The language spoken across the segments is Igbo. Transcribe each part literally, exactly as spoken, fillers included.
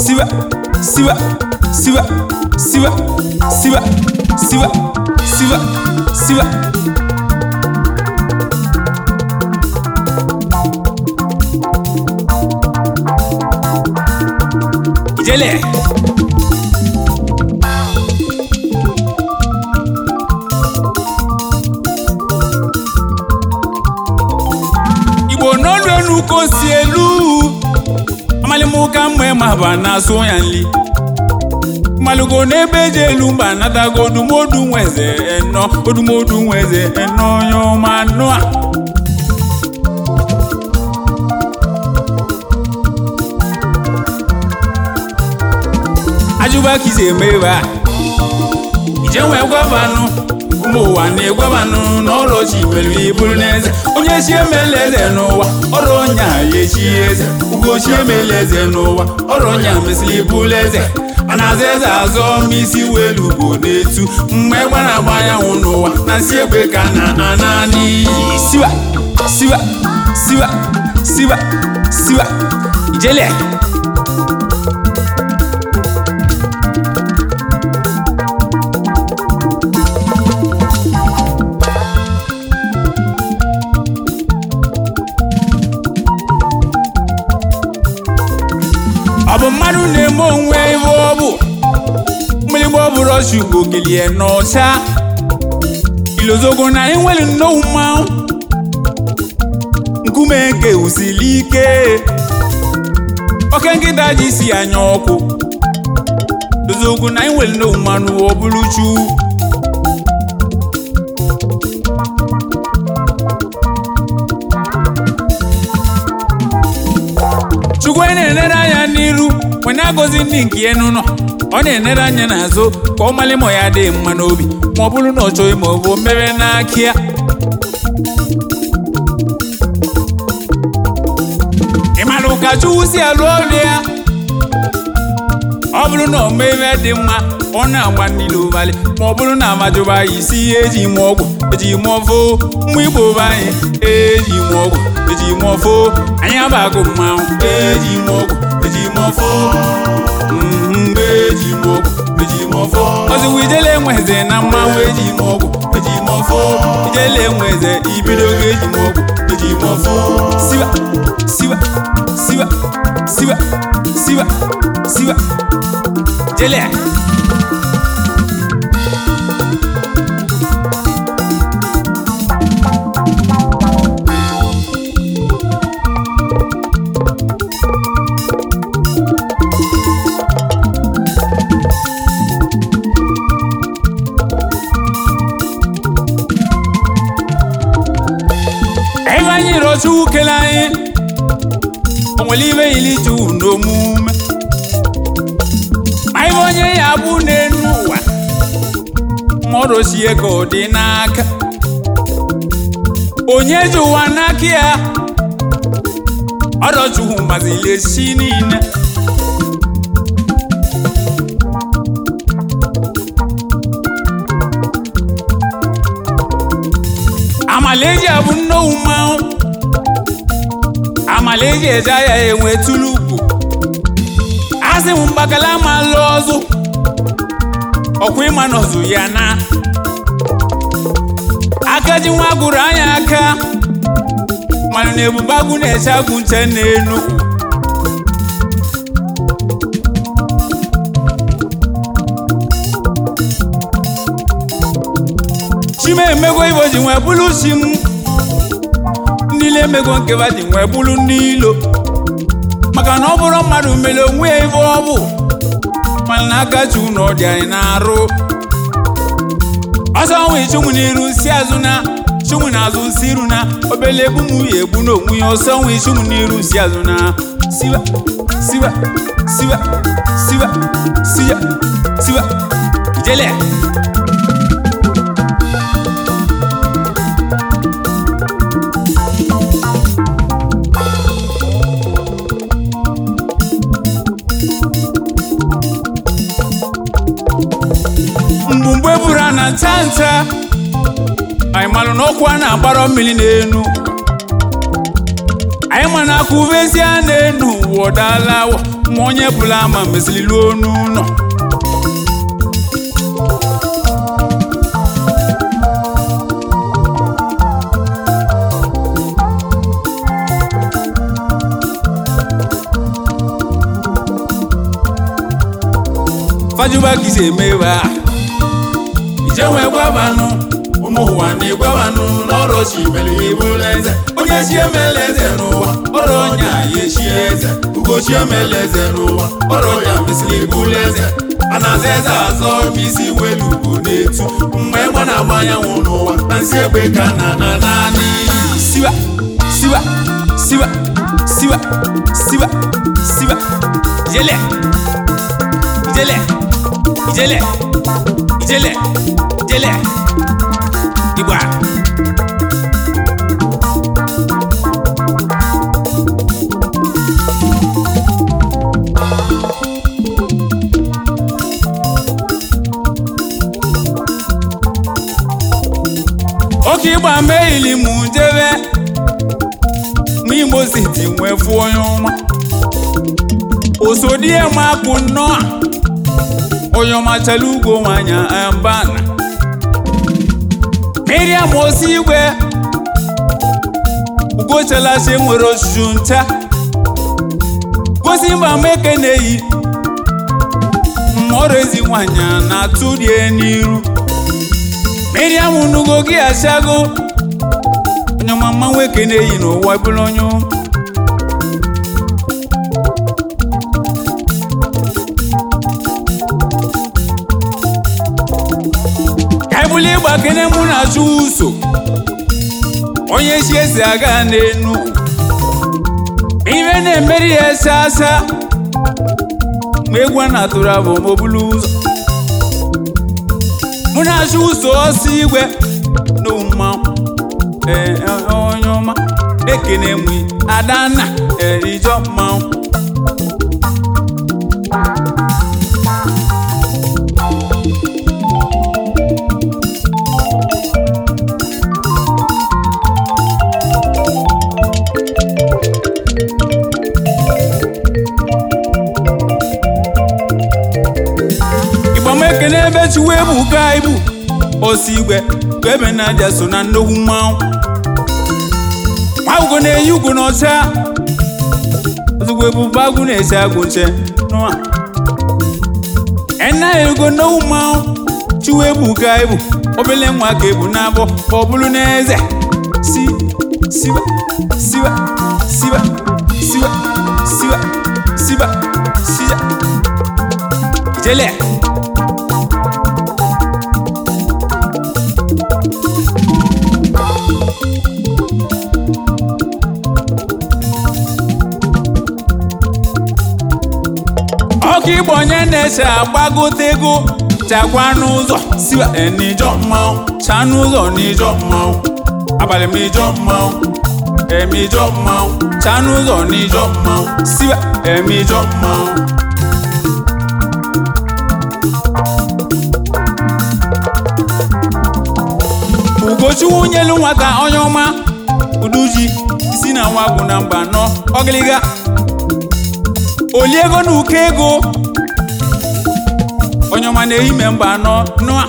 siwa siwa siwa siwa siwa siwa siwa siwa Ijele Igbo n'olu enu ko si elu Amalimuka mwe mahaba so ya nli Malugo n'ebe je elu mba natago odumodu nweze eno odumodu nweze eno yo manua Ajuba kize meba Ijenwe gwabanu Umu wa ne gwabanu n'olo chi pelu ibulu neze Onye chi emeleze n'ụwa Oro nya ye chi eze Ugo chi emeleze n'ụwa Oro nya mesili ibulu eze Anazeze azọ misi welu bụ n'etu Mgbe gbara agbanya nwụ n'ụwa Na nsi egbe ka na anani Siwa Siwa Siwa Siwa Siwa Ijele Ọbụ mmadụ na-eme onwe iwe ọbụ Mmeligbo ọbụ rọshi ugbo kelie n'ọcha Ilozogo na enweli nnowu mmanwụ Nkume nke usili ike Oke nkịta ji si anya ọkụ Ilozogo na enweli nnowu mmanụ ọbụrụ chu Chukwu na-enere anya n'iru onye agọzi ndị nke enu nọ ọ na-enere anya n'azụ ka ọ mali ma ya dị mma n'obi ma ọ bụrụ na ọ chọghị ma ọ bụ mmebe n'aka ya ịmalụ ka Chukwu si alụ ọrụ ya ọ bụrụ na ọ mee ebe dị mma ọ na-agba niile ụbalị ma ọ bụrụ na amajụba ya isi ihe eji ime ọgwụ eji ime ọfọ mma Igbo be anyị eji ime ọgwụ eji ime ọfọ anyị abagụ mmanwụ eji ime ọgwụ eji ime ọfọ mgbe eji ime ọgwụ eji ime ọfọ ọzọkwa ijele enweze na mmanwụ eji ime ọgwụ eji ime ọfọ ijele enweze ibido oge eji ime ọgwụ eji ime ọfọ siwa siwa siwa siwa siwa siwa jele Evanyi rochu kelai Onwelive ilitu n'omume Ma ife onye ya bụ n'enu ụwa Mmadụ si ego dị n'aka Onye ji ụwa n'aka ya Ọdọchukwu mazili esi niile Amaleji abụ nnowu mmanwụ Amaleji eja ya enwe tulupu Asị m mgbakala ma lụ ọzụ Ọkwa ịma n'ọzụ ya na Aka ji nwa gụrụ anya aka Mmanụ na ebubagwu na-eche agwụ nche n'enu Chime emego ibo ji nwe bulu chim Ndile emego nkeba ji nwe bulu n'ilo Maka na ọ bụrụ mmadụ mere onwe ya ife ọ bụ Mana na aka chu na ọ dị anyị na-arụ Ọsọ nwe chunwu n'iru si azụ na Chunwu n'azụ si iru na Obele egbu mụ ya egbu n'onwe ya Ọsọ nwe chunwu n'iru si azụ na Siwa, siwa, siwa, siwa, siwa, siwa Ijele Mgbe buru na ntanta anyị malụ n'ọkụ a na-agbara mmiri n'enu anyị ma na akụvezi a n'enu ụwa ọdala ma onye bụla ama mesịrị luo n'ụlọ fajuba kise mewa ije nwe gwabanu ụmụ ụwa na-egwabanu n'ọrụ chi mere ibụla eze onye chi emela eze n'ụwa ọrụ onye anyị echi eze ugochi emela eze n'ụwa ọrụ onye mesịrị ibụla eze a na-aza eze azọ isi welu ugbo na-etu mgbe ịgba na-agba anyanwụ n'ụwa na nsị egbe ka na na naanị siwa siwa siwa siwa siwa siwa ijele ijele ijele ijele ijele igba oke igba meili mu jebe mu Imo City nwe fu onye ọma osodie ma kwụ nnọọ onye ọma chala ugo nwanya ambana Miriam osi igwe ugo chala se nwere osusu nta gosi mba meke na-eyi mmọrọ ezi nwanya na-atụ die n'iru Miriam nugo gị asago onye ọma mma nwoke na-eyi n'ụwa bụrụ onye kaibuli igba kene mụ na-achụ ụso onye chi esi aga n'enu ibe na-emeri ya ese asa ma egwu a na-atụrụ abụ ma obulu ụzọ mụ na-achụ ụso ọsọ igwe n'ụma onye ọma ekene mụ adanna ijọ mmanwụ ekene ebe chiwe bụ ka ibu osi igwe ebe na-aja so na nnukwu mmanwụ nwa ugo na-eyi ugo n'ọcha ozugbo ebube agụ na-esi agụ nche nụa ena ego nnukwu mmanwụ chiwe bụ ka ibu obele nwa ka ebu na-abọ ka ọ bụrụ n'eze si siwa siwa siwa siwa siwa siwa siwa ijele ọkụ igbo onye na-eche agbagote ego chakwa n'ụzọ siwa n'ijọ mmanwụ cha n'ụzọ n'ijọ mmanwụ abalị m ijọ mmanwụ eme ijọ mmanwụ cha n'ụzọ n'ijọ mmanwụ siwa eme ijọ mmanwụ ugochukwu nyelu nwata onye ọma uduji isi na nwagwu na mba nọ ọgịlịga oli ego na ụkọ ego onye ọma na-eyi me mba anọ nụa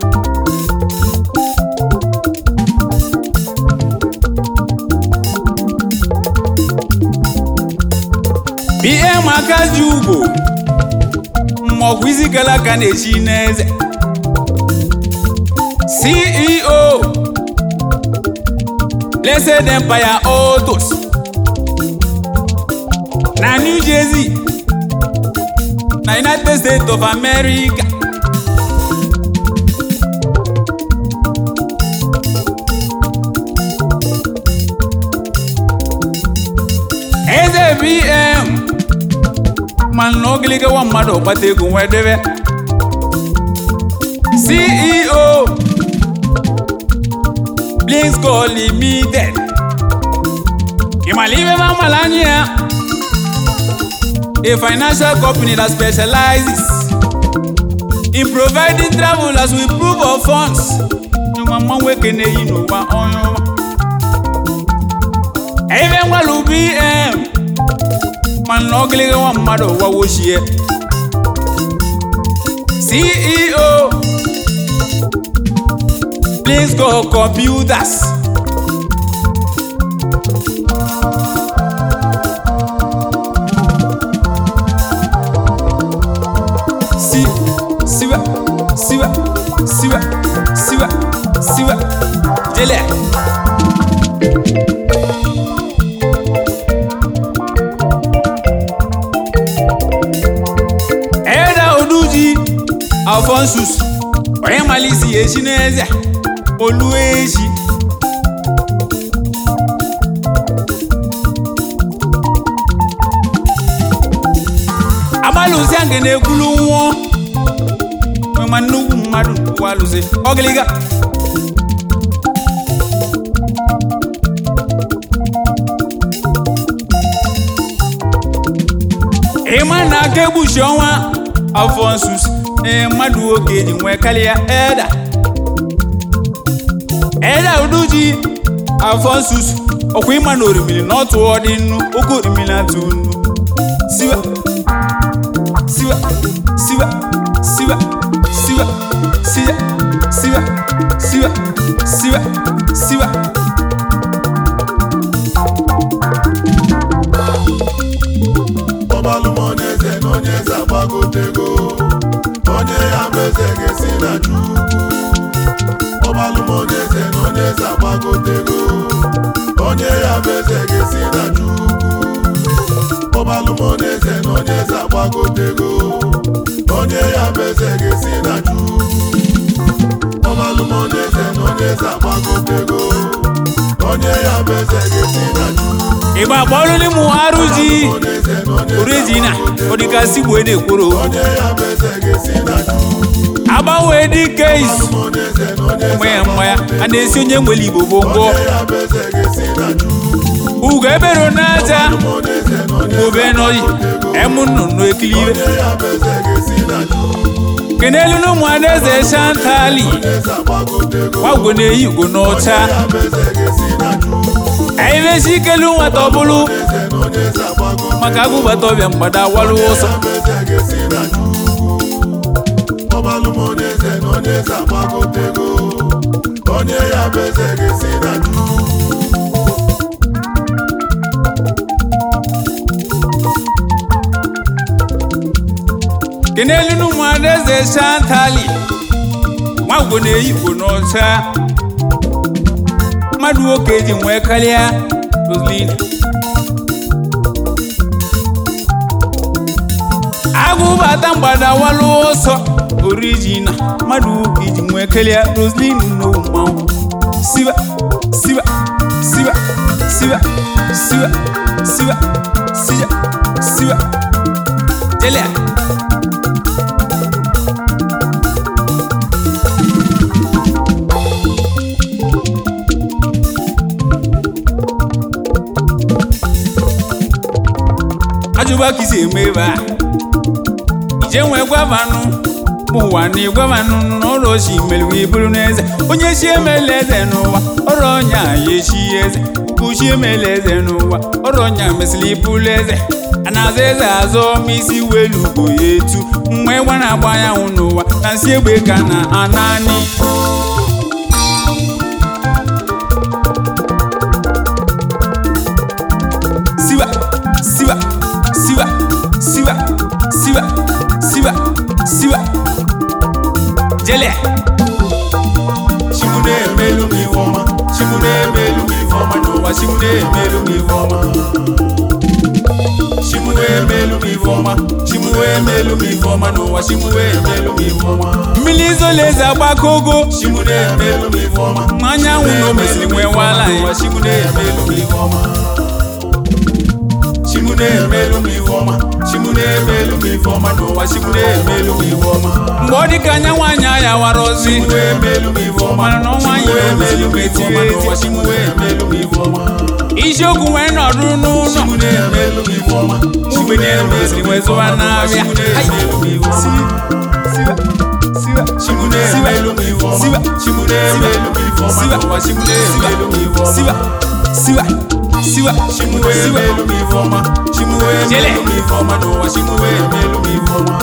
ihe maka ji ugbo mmọgwụ isi gara aka na-echi n'eze C E O Blessed Empire Autos na New Jersey na United States of America eze B M man n'ogiliga wa mmadụ ọkpata ego nwedebe C E O Blinksco Limited Imalive Mamalania, a financial company that specializes in providing travelers with proof of funds. Mama wekene inuwa onyo. Even while B M man oglige wa mmado wa woshie C E O please go computers si siwa siwa siwa siwa siwa jele Alphonsus, oye malisi eshi n'eze, olu eshi. Amalusi ange n'ekulu nwo, mema nnukwu mmadụ walusi, ogiliga. Ema na kebushi ọnwa Alphonsus. E mmadụ oge ji nwee karịa Eda Eda Uduji Alphonsus ọkwa ịma na orimiri na otu ọ dị nnu oke orimiri atụ nnu siwa siwa siwa siwa siwa siwa siwa siwa siwa siwa ọbalụmoneze na onye eze agbagotego onye ya meze ga-esi na Chukwu ọbalụmoneze na onye eze agbagotego onye ya meze ga-esi na Chukwu ọbalụmoneze na onye eze agbagotego onye ya meze ga-esi na Chukwu ọbalụmoneze na onye eze agbagotego onye ya meze ga-esi na Chukwu Iba bolu ni mu aruji Origina Odikasi bwede kuro Aba wedi case Mwaya mwaya Anesi onye mweli bobongo Uga ebero naja Ube noji Emu nunu ekiliwe Kenelu no mwaneze shantali Wagone yugo nocha Aive shikelu watobulu Makagu batobya mbada waluoso ọbalụmoneze na onye eze agbagotego onye ya beze ga-esi na Kenelu no mwaneze shantali Wagone yugo nocha Madu okeji mwe kalia Roslina Agu bata mbada walu oso Origina Madu okeji mwe kalia Roslina no mau Siwa Siwa Siwa Siwa Siwa Siwa Siwa Siwa Jelea Ajuba kisi emeba Ije nwe gwavanu Muwani gwavanu N'olo shi melu ibulu neze Onye shi emeleze n'ụwa Oronya yeshi eze Uku shi emeleze n'ụwa Oronya mesili ibulu eze Anazeze azo misi welu goyetu Mwe wana gbanya n'ụwa Na nsi egbe ka na anani Siwa Siwa Siwa, siwa, siwa, siwa, siwa Jele Shimune melu mi foma Shimune melu mi foma Nowa shimune melu mi foma Shimune melu mi foma Shimune melu mi foma Nowa shimune melu mi foma Milizo leza bakogo Shimune melu mi foma Manya uno mesli mwe wala Nowa shimune melu mi foma Shimune melu mi foma Shimune melu mi foma Nowa shimune melu mi foma Mbodi kanya wanya ya warozi Shimune melu mi foma Mana no wanya melu mi foma Nowa shimune melu mi foma Ishoku weno runu Shimune melu mi foma Shimune mesli mwe zoa navya melu mi foma Siwa Siwa Shimune melu mi foma Siwa Shimune melu mi foma Nowa shimune melu mi foma Siwa siwa siwa Shimuwe siwa melu mi foma, shimuwe melu mi foma no wa shimuwe melu mi foma.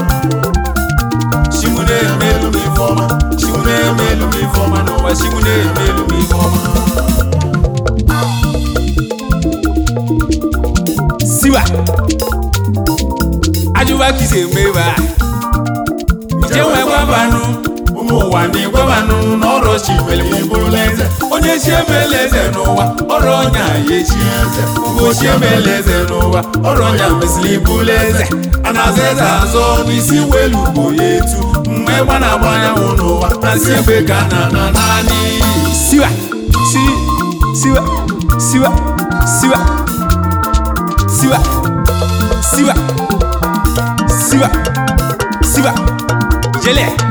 Shimuwe melu mi foma, shimuwe melu mi foma no wa shimuwe melu mi foma. Siwa ajuba kise meba jewe gwabanu Umu wa ni gwabanu n'ọrụ chimele ibuleze. Onye chiemeleze n'ụwa ọrụ ọnya ya echieze. Ugo chiemeleze n'ụwa ọrụ ọnya mesịrị ibuleze. Anaza eze azọ n'isi welu bụ ya etu. Mgbe gba na-agba anyanwụ n'ụwa na si ebe ka na na naanị. siwa si siwa siwa siwa siwa siwa siwa siwa jele